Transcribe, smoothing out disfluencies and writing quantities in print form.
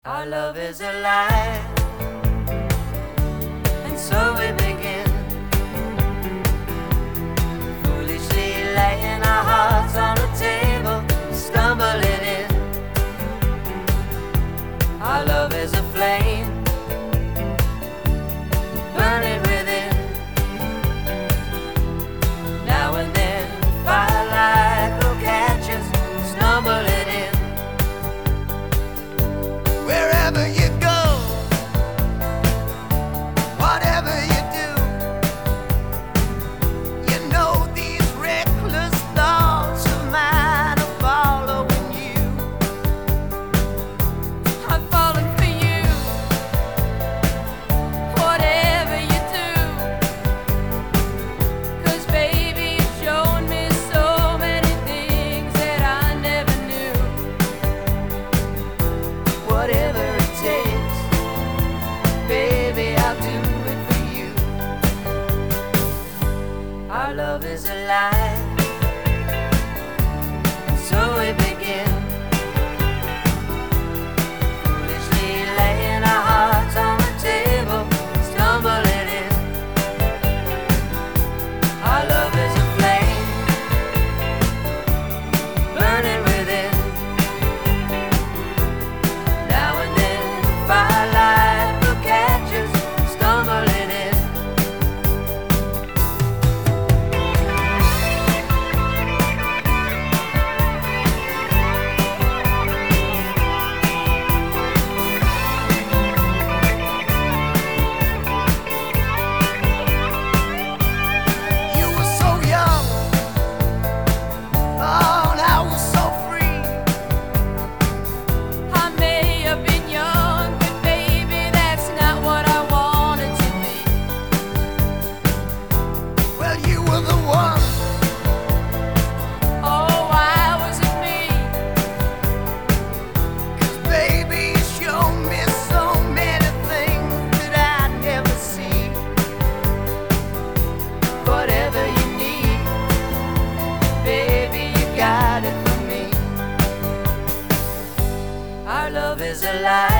Our love is alive, and so we begin, foolishly laying our hearts on the table, stumbling in. Our love is a flame, burning within. Now and then firelight will catch us, stumbling in. Wherever you go, whatever you do, you know these reckless thoughts of mine are following you. I'm falling for you, whatever you do, 'cause baby you've shown me so many things that I never knew. Whatever it takes, baby, I'll do it for you. Our love is alive, and so we begin, foolishly laying our hearts on the table, stumbling in. Our love is a flame, burning within. Now and then firelight will catch us, stumbling in. You were so young, oh, and I was so free. I may have been young, but baby, that's not what I wanted to be. Well, you were the one. Oh, why was it me? 'Cause baby, you showed me so many things that I'd never see. Whatever you need, baby, you got it for me. Our love is alive.